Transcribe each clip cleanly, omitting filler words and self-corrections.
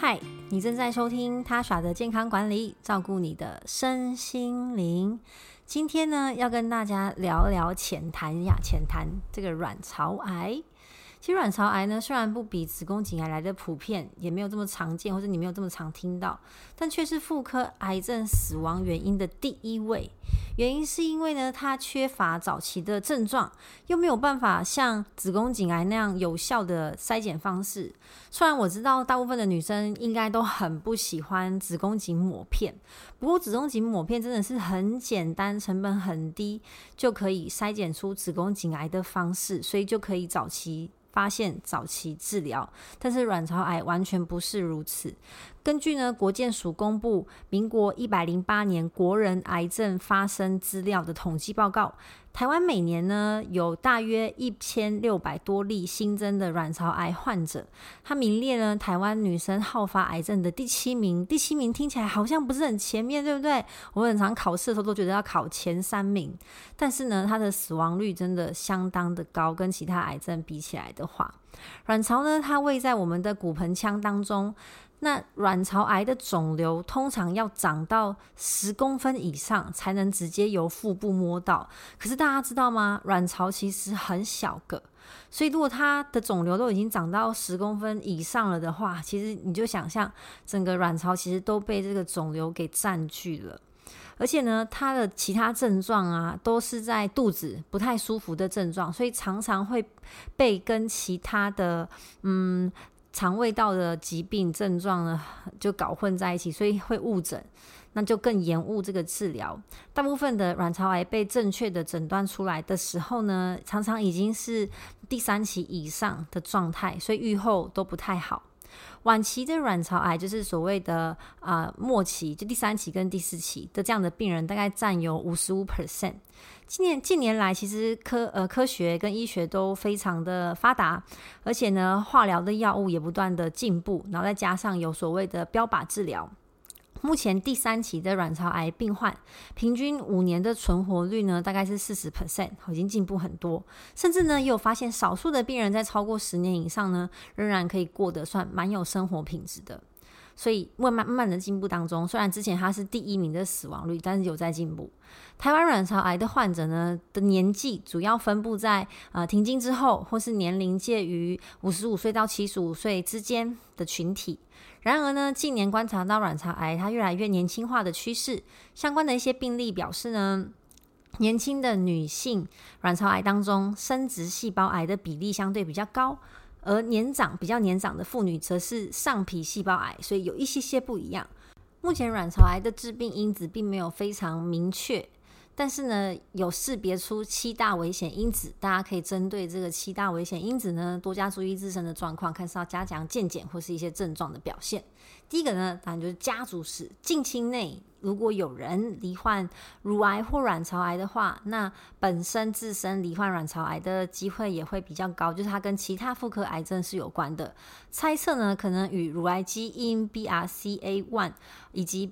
嗨，你正在收听他耍的健康管理，照顾你的身心灵。今天呢，要跟大家聊聊浅谈这个卵巢癌。其实卵巢癌呢，虽然不比子宫颈癌来的普遍，也没有这么常见，或者你没有这么常听到，但却是妇科癌症死亡原因的第一位。原因是因为呢，它缺乏早期的症状，又没有办法像子宫颈癌那样有效的筛检方式。虽然我知道大部分的女生应该都很不喜欢子宫颈抹片，不过子宫颈抹片真的是很简单，成本很低，就可以筛检出子宫颈癌的方式，所以就可以早期发现、早期治疗。但是卵巢癌完全不是如此。根据呢国健署公布民国108年国人癌症发生资料的统计报告，台湾每年呢有大约1600多例新增的卵巢癌患者，它名列呢台湾女生好发癌症的第7名。第7名听起来好像不是很前面，对不对？我很常考试的时候都觉得要考前3名，但是呢它的死亡率真的相当的高，跟其他癌症比起来的话，卵巢呢它位在我们的骨盆腔当中。那卵巢癌的肿瘤通常要长到10公分以上才能直接由腹部摸到，可是大家知道吗？卵巢其实很小个，所以如果它的肿瘤都已经长到10公分以上了的话，其实你就想象整个卵巢其实都被这个肿瘤给占据了。而且呢，它的其他症状啊，都是在肚子不太舒服的症状，所以常常会被跟其他的肠胃道的疾病症状呢就搞混在一起，所以会误诊，那就更延误这个治疗。大部分的卵巢癌被正确的诊断出来的时候呢，常常已经是第3期以上的状态，所以预后都不太好。晚期的卵巢癌就是所谓的末期，就第3期跟第4期的这样的病人大概占有 55%。近年来其实科学跟医学都非常的发达，而且呢化疗的药物也不断的进步，然后再加上有所谓的标靶治疗，目前第3期的卵巢癌病患平均5年的存活率呢大概是 40%， 已经进步很多。甚至呢也有发现少数的病人在超过10年以上呢仍然可以过得算蛮有生活品质的。所以慢慢的进步当中，虽然之前它是第1名的死亡率，但是有在进步。台湾卵巢癌的患者呢的年纪主要分布在停经之后，或是年龄介于55岁到75岁之间的群体。然而呢，近年观察到卵巢癌它越来越年轻化的趋势，相关的一些病例表示呢，年轻的女性卵巢癌当中生殖细胞癌的比例相对比较高，而比较年长的妇女则是上皮细胞癌，所以有一些不一样。目前卵巢癌的致病因子并没有非常明确，但是呢有识别出7大危险因子，大家可以针对这个7大危险因子呢多加注意自身的状况，看是要加强健检或是一些症状的表现。第一个呢当然就是家族史，近亲内如果有人罹患乳癌或卵巢癌的话，那本身自身罹患卵巢癌的机会也会比较高，就是它跟其他妇科癌症是有关的。猜测呢可能与乳癌基因 BRCA1 以及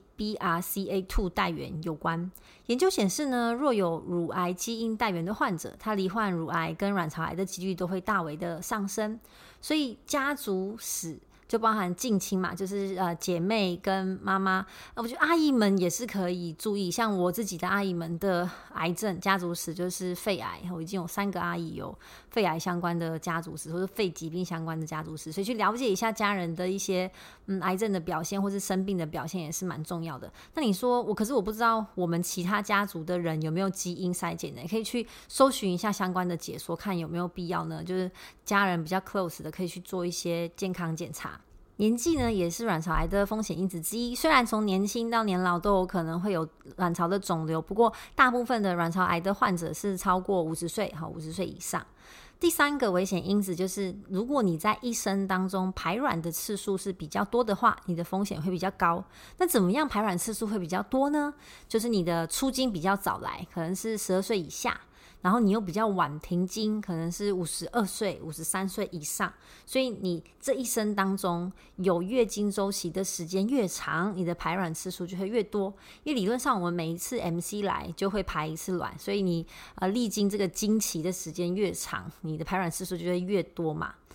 BRCA2 带源有关。研究显示呢，若有乳癌基因带源的患者，他罹患乳癌跟卵巢癌的几率都会大为的上升。所以家族史就包含近亲嘛，就是姐妹跟妈妈，我觉得阿姨们也是可以注意，像我自己的阿姨们的癌症家族史就是肺癌，我已经有3个阿姨有肺癌相关的家族史，或者肺疾病相关的家族史，所以去了解一下家人的一些癌症的表现或是生病的表现也是蛮重要的。那你说可是我不知道我们其他家族的人有没有基因筛检呢？可以去搜寻一下相关的解说，看有没有必要呢，就是家人比较 close 的可以去做一些健康检查。年纪呢也是卵巢癌的风险因子之一，虽然从年轻到年老都有可能会有卵巢的肿瘤，不过大部分的卵巢癌的患者是超过50岁，50岁以上。第3个危险因子就是，如果你在一生当中排卵的次数是比较多的话，你的风险会比较高。那怎么样排卵次数会比较多呢？就是你的出经比较早来，可能是12岁以下，然后你又比较晚停经，可能是52岁、53岁以上，所以你这一生当中有月经周期的时间越长，你的排卵次数就会越多。因为理论上我们每一次 MC 来就会排一次卵，所以你历经这个经期的时间越长，你的排卵次数就会越多嘛。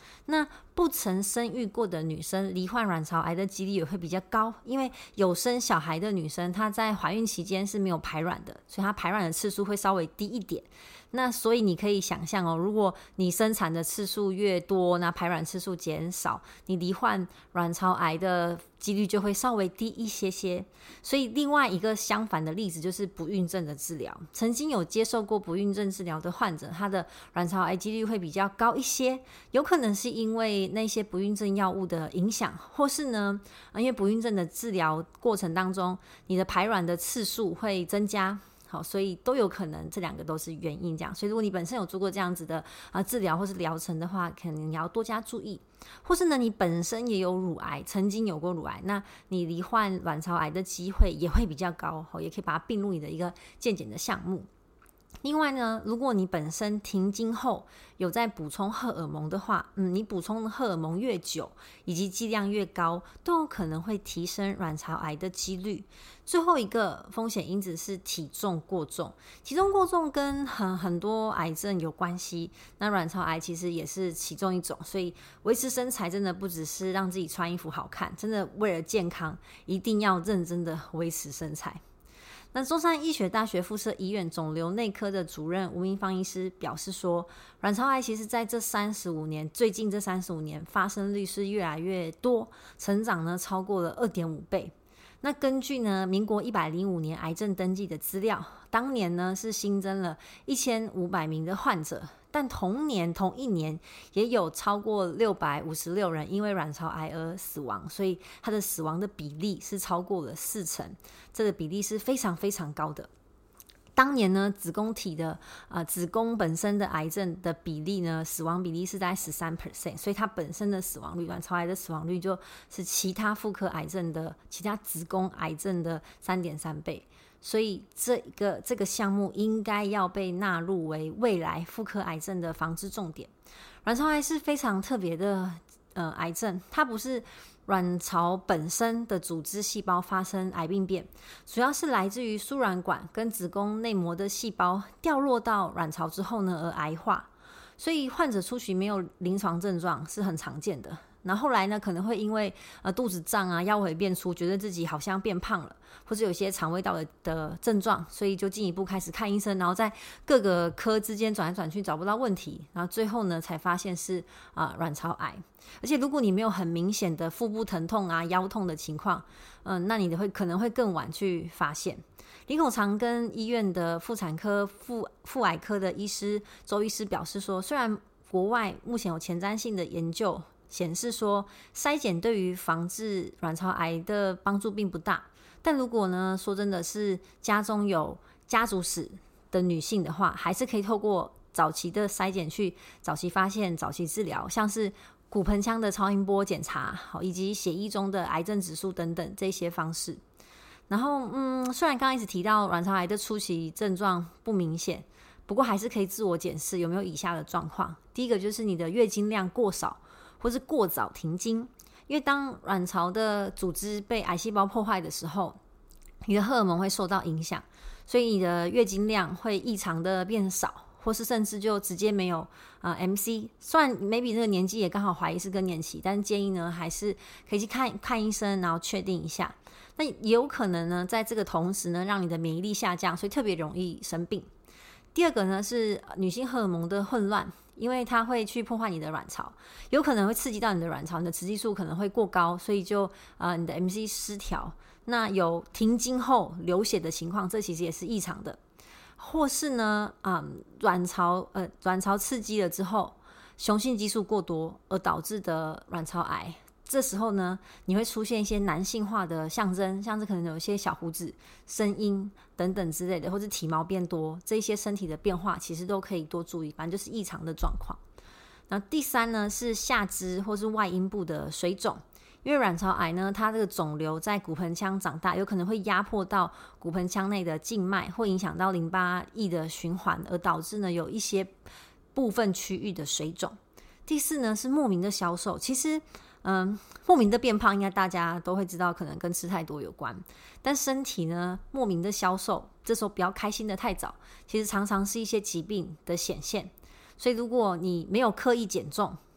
那不曾生育过的女生罹患卵巢癌的几率也会比较高，因为有生小孩的女生她在怀孕期间是没有排卵的，所以她排卵的次数会稍微低一点。那所以你可以想象如果你生产的次数越多，那排卵次数减少，你罹患卵巢癌的几率就会稍微低一些些。所以另外一个相反的例子就是不孕症的治疗，曾经有接受过不孕症治疗的患者，他的卵巢癌几率会比较高一些，有可能是因为那些不孕症药物的影响，或是呢因为不孕症的治疗过程当中，你的排卵的次数会增加，好，所以都有可能，这两个都是原因这样。所以如果你本身有做过这样子的治疗或是疗程的话，可能你要多加注意。或是呢你本身也有乳癌，曾经有过乳癌，那你罹患卵巢癌的机会也会比较高，也可以把它并入你的一个健检的项目。另外呢，如果你本身停经后有在补充荷尔蒙的话，你补充的荷尔蒙越久以及剂量越高，都有可能会提升卵巢癌的几率。最后一个风险因子是体重过重，体重过重跟很多癌症有关系，那卵巢癌其实也是其中一种，所以维持身材真的不只是让自己穿衣服好看，真的为了健康一定要认真的维持身材。那中山医学大学附设医院肿瘤内科的主任吴明芳医师表示说，卵巢癌其实在最近这35年发生率是越来越多，成长呢超过了 2.5 倍。那根据呢民国105年癌症登记的资料，当年呢是新增了1500名的患者，但同一年也有超过656人因为卵巢癌而死亡，所以它的死亡的比例是超过了40%，这个比例是非常非常高的。当年呢子宫本身的癌症的比例呢，死亡比例是在 13%， 所以它本身的死亡率，卵巢癌的死亡率就是其他妇科癌症的其他子宫癌症的 3.3 倍，所以这个项目应该要被纳入为未来妇科癌症的防治重点。卵巢癌是非常特别的癌症，它不是卵巢本身的组织细胞发生癌病变，主要是来自于输卵管跟子宫内膜的细胞掉落到卵巢之后呢而癌化，所以患者初期没有临床症状是很常见的。然后后来呢，可能会因为肚子胀啊、腰围变粗，觉得自己好像变胖了，或者有些肠胃道的症状，所以就进一步开始看医生，然后在各个科之间转来转去找不到问题，然后最后呢才发现是卵巢癌。而且如果你没有很明显的腹部疼痛啊、腰痛的情况，那你可能会更晚去发现。林口长庚医院的妇产科妇癌科的医师周医师表示说，虽然国外目前有前瞻性的研究显示说筛检对于防治卵巢癌的帮助并不大，但如果呢说真的是家中有家族史的女性的话，还是可以透过早期的筛检去早期发现、早期治疗，像是骨盆腔的超音波检查，以及血液中的癌症指数等等这些方式。然后虽然刚刚一直提到卵巢癌的初期症状不明显，不过还是可以自我检视有没有以下的状况。第一个就是你的月经量过少或是过早停经，因为当卵巢的组织被癌细胞破坏的时候，你的荷尔蒙会受到影响，所以你的月经量会异常的变少，或是甚至就直接没有MC。 虽然 maybe 这个年纪也刚好怀疑是更年期，但建议呢还是可以去看医生，然后确定一下。那也有可能呢在这个同时呢让你的免疫力下降，所以特别容易生病。第二个呢是女性荷尔蒙的混乱，因为它会去破坏你的卵巢，有可能会刺激到你的卵巢，你的雌激素可能会过高，所以就你的 MC 失调，那有停经后流血的情况，这其实也是异常的。或是呢卵巢刺激了之后，雄性激素过多而导致的卵巢癌，这时候呢你会出现一些男性化的象征，像是可能有一些小胡子、声音等等之类的，或是体毛变多，这些身体的变化其实都可以多注意，反正就是异常的状况。那第三呢是下肢或是外阴部的水肿，因为卵巢癌呢它这个肿瘤在骨盆腔长大，有可能会压迫到骨盆腔内的静脉，会影响到淋巴液的循环，而导致呢有一些部分区域的水肿。第四呢是莫名的消瘦，其实莫名的变胖应该大家都会知道，可能跟吃太多有关，但身体呢莫名的消瘦，这时候不要开心的太早，其实常常是一些疾病的显现。所以如果你没有刻意减重，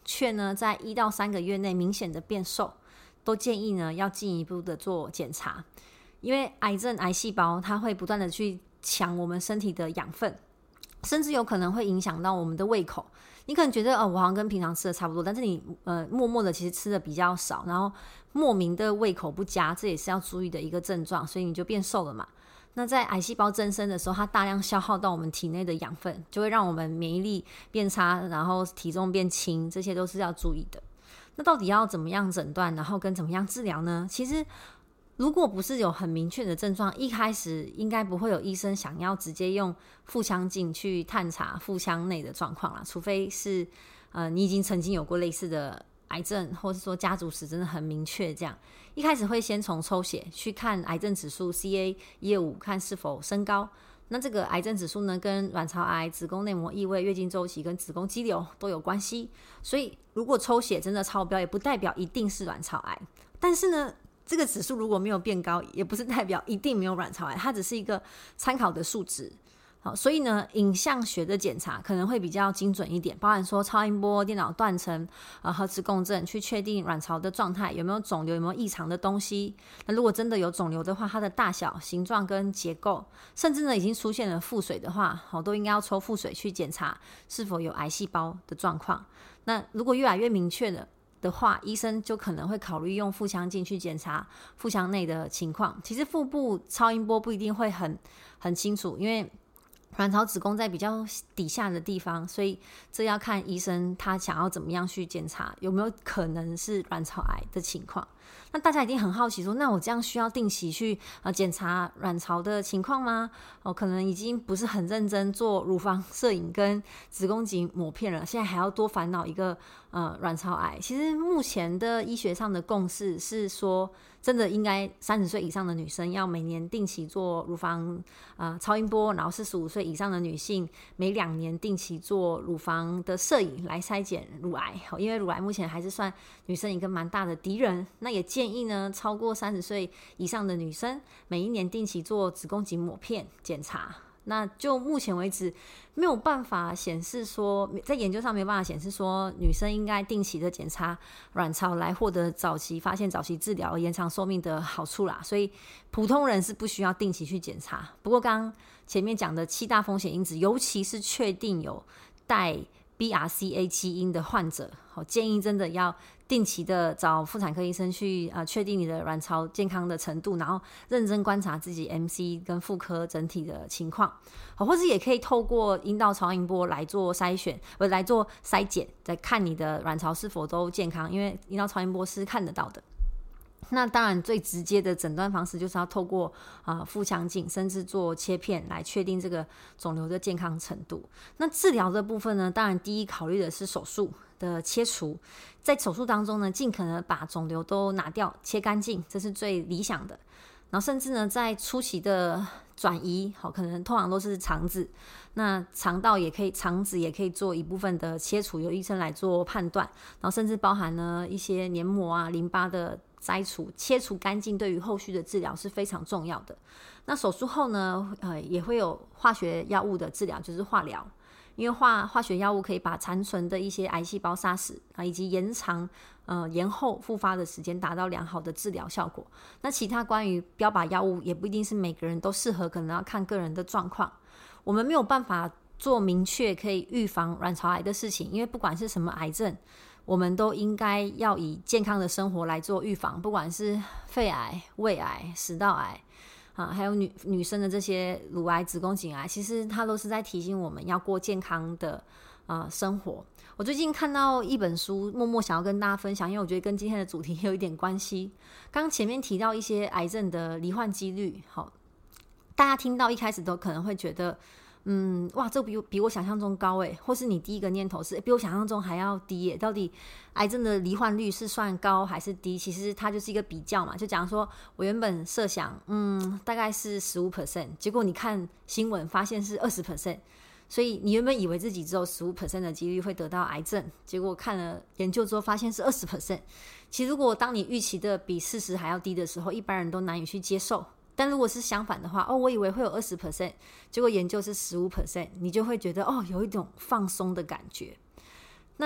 却呢在1到3个月内明显的变瘦，都建议呢要进一步的做检查。因为癌症癌细胞它会不断的去抢我们身体的养分，甚至有可能会影响到我们的胃口。你可能觉得我好像跟平常吃的差不多，但是你默默的其实吃的比较少，然后莫名的胃口不佳，这也是要注意的一个症状，所以你就变瘦了嘛。那在癌细胞增生的时候，它大量消耗到我们体内的养分，就会让我们免疫力变差，然后体重变轻，这些都是要注意的。那到底要怎么样诊断，然后跟怎么样治疗呢？其实如果不是有很明确的症状，一开始应该不会有医生想要直接用腹腔镜去探查腹腔内的状况啦，除非是你已经曾经有过类似的癌症，或是说家族史真的很明确，这样一开始会先从抽血去看癌症指数 CA125， 看是否升高。那这个癌症指数呢，跟卵巢癌、子宫内膜异位、月经周期跟子宫肌瘤都有关系，所以如果抽血真的超标，也不代表一定是卵巢癌。但是呢，这个指数如果没有变高，也不是代表一定没有卵巢癌，它只是一个参考的数值。好，所以呢，影像学的检查可能会比较精准一点，包含说超音波、电脑断层、核磁共振，去确定卵巢的状态有没有肿瘤、有没有异常的东西。那如果真的有肿瘤的话，它的大小、形状跟结构，甚至呢已经出现了腹水的话，都应该要抽腹水去检查是否有癌细胞的状况。那如果越来越明确的话，医生就可能会考虑用腹腔镜去检查腹腔内的情况。其实腹部超音波不一定会很清楚，因为卵巢子宫在比较底下的地方，所以这要看医生他想要怎么样去检查有没有可能是卵巢癌的情况。那大家一定很好奇说，那我这样需要定期去检查卵巢的情况吗？可能已经不是很认真做乳房摄影跟子宫颈抹片了，现在还要多烦恼一个卵巢癌。其实目前的医学上的共识是说，真的应该30岁以上的女生要每年定期做乳房超音波，然后45岁以上的女性每2年定期做乳房的摄影来筛检乳癌，因为乳癌目前还是算女生一个蛮大的敌人。那也建议呢，超过30岁以上的女生每1年定期做子宫颈抹片检查。那就目前为止没有办法显示说，在研究上没有办法显示说女生应该定期的检查卵巢来获得早期发现、早期治疗、延长寿命的好处啦，所以普通人是不需要定期去检查。不过刚刚前面讲的7大风险因子，尤其是确定有带BRCA 基因的患者，建议真的要定期的找妇产科医生去确定你的卵巢健康的程度，然后认真观察自己 MC 跟妇科整体的情况，或者也可以透过阴道超音波来做筛选，来做筛检，再看你的卵巢是否都健康，因为阴道超音波是看得到的。那当然最直接的诊断方式就是要透过腹腔镜甚至做切片来确定这个肿瘤的健康程度。那治疗的部分呢，当然第一考虑的是手术的切除，在手术当中呢，尽可能把肿瘤都拿掉切干净，这是最理想的。然后甚至呢，在初期的转移，可能通常都是肠子，那肠道也可以，肠子也可以做一部分的切除，由医生来做判断。然后甚至包含了一些黏膜啊、淋巴的摘除、切除干净，对于后续的治疗是非常重要的。那手术后呢，也会有化学药物的治疗，就是化疗。因为化学药物可以把残存的一些癌细胞杀死以及延后复发的时间，达到良好的治疗效果。那其他关于标靶药物也不一定是每个人都适合，可能要看个人的状况。我们没有办法做明确可以预防卵巢癌的事情，因为不管是什么癌症，我们都应该要以健康的生活来做预防，不管是肺癌、胃癌、食道癌还有女生的这些乳癌、子宫颈癌，其实它都是在提醒我们要过健康的生活。我最近看到一本书，默默想要跟大家分享，因为我觉得跟今天的主题有一点关系。刚前面提到一些癌症的罹患几率，大家听到一开始都可能会觉得哇，这比我想象中高耶，或是你第一个念头是比我想象中还要低耶，到底癌症的罹患率是算高还是低？其实它就是一个比较嘛，就讲说我原本设想大概是15%，结果你看新闻发现是20%，所以你原本以为自己只有15% 的几率会得到癌症，结果看了研究之后发现是20%。其实如果当你预期的比事实还要低的时候，一般人都难以去接受。但如果是相反的话，我以为会有20%，结果研究是15%，你就会觉得有一种放松的感觉。那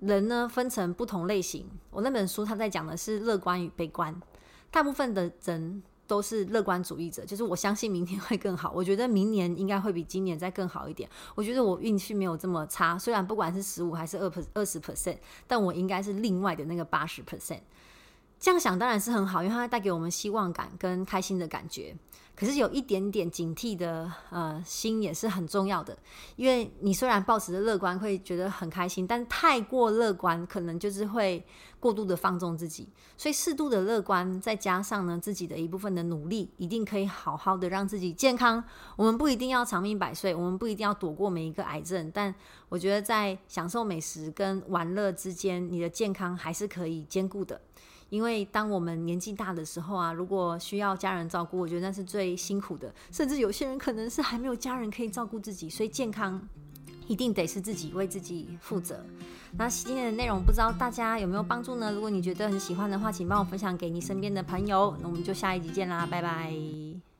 人呢分成不同类型，我那本书他在讲的是乐观与悲观，大部分的人都是乐观主义者，就是我相信明天会更好，我觉得明年应该会比今年再更好一点，我觉得我运气没有这么差，虽然不管是15还是20%，但我应该是另外的那个80%。这样想当然是很好，因为它会带给我们希望感跟开心的感觉。可是有一点点警惕的心也是很重要的，因为你虽然抱持着乐观会觉得很开心，但太过乐观可能就是会过度的放纵自己。所以适度的乐观再加上呢自己的一部分的努力，一定可以好好的让自己健康。我们不一定要长命百岁，我们不一定要躲过每一个癌症，但我觉得在享受美食跟玩乐之间，你的健康还是可以兼顾的。因为当我们年纪大的时候啊，如果需要家人照顾，我觉得那是最辛苦的，甚至有些人可能是还没有家人可以照顾自己，所以健康一定得是自己为自己负责。那今天的内容不知道大家有没有帮助呢？如果你觉得很喜欢的话，请帮我分享给你身边的朋友。那我们就下一集见啦，拜拜。